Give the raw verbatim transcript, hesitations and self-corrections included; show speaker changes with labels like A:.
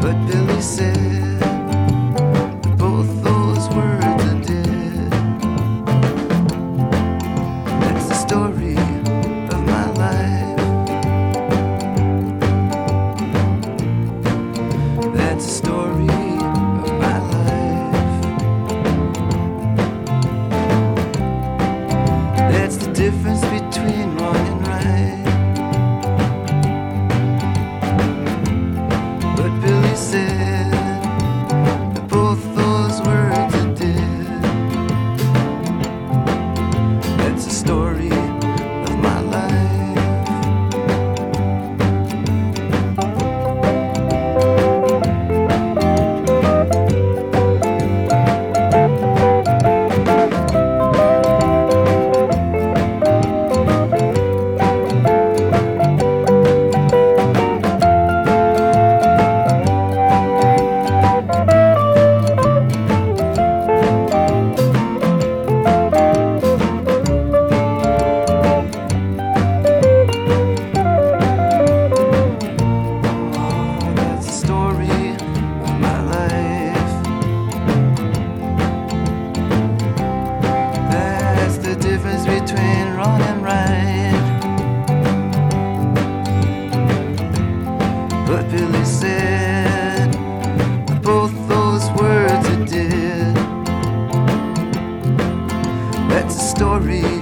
A: But Billy said that both those words are dead. That's the story of my life. That's the story of my life. That's the difference between wrong and right. But Billy said that both those words are dead. That's the story of my life. Difference between wrong and right. But Billy said both those words are dead. That's the story